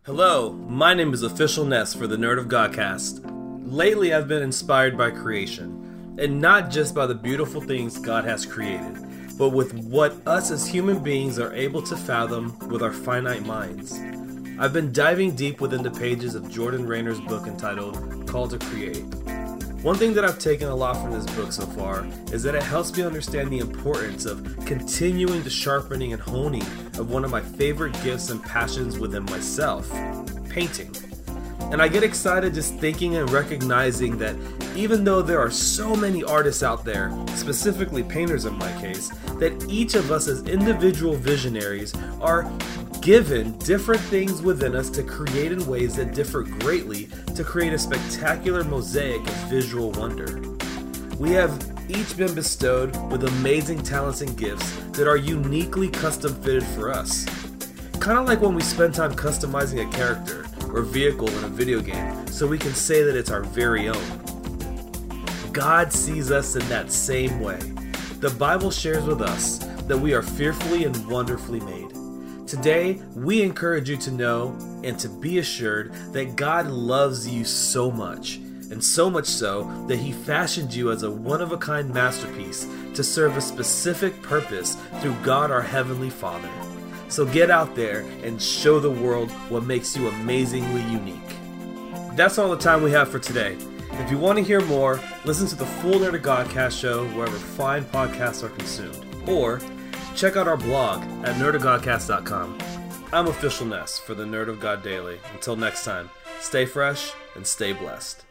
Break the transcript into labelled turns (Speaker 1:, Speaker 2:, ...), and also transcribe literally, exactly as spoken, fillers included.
Speaker 1: Hello, my name is Official Ness for the Nerd of Godcast. Lately I've been inspired by creation, and not just by the beautiful things God has created, but with what us as human beings are able to fathom with our finite minds. I've been diving deep within the pages of Jordan Rainer's book entitled Call to Create. One thing that I've taken a lot from this book so far is that it helps me understand the importance of continuing the sharpening and honing of one of my favorite gifts and passions within myself, painting. And I get excited just thinking and recognizing that even though there are so many artists out there, specifically painters in my case, that each of us as individual visionaries are given different things within us to create in ways that differ greatly to create a spectacular mosaic of visual wonder. We have each been bestowed with amazing talents and gifts that are uniquely custom fitted for us. Kind of like when we spend time customizing a character or vehicle in a video game so we can say that it's our very own. God sees us in that same way. The Bible shares with us that we are fearfully and wonderfully made. Today, we encourage you to know and to be assured that God loves you so much, and so much so that He fashioned you as a one-of-a-kind masterpiece to serve a specific purpose through God our Heavenly Father. So get out there and show the world what makes you amazingly unique. That's all the time we have for today. If you want to hear more, listen to the full Nerd of Godcast show wherever fine podcasts are consumed. Or check out our blog at nerd of godcast dot com. I'm Official Ness for the Nerd of God Daily. Until next time, stay fresh and stay blessed.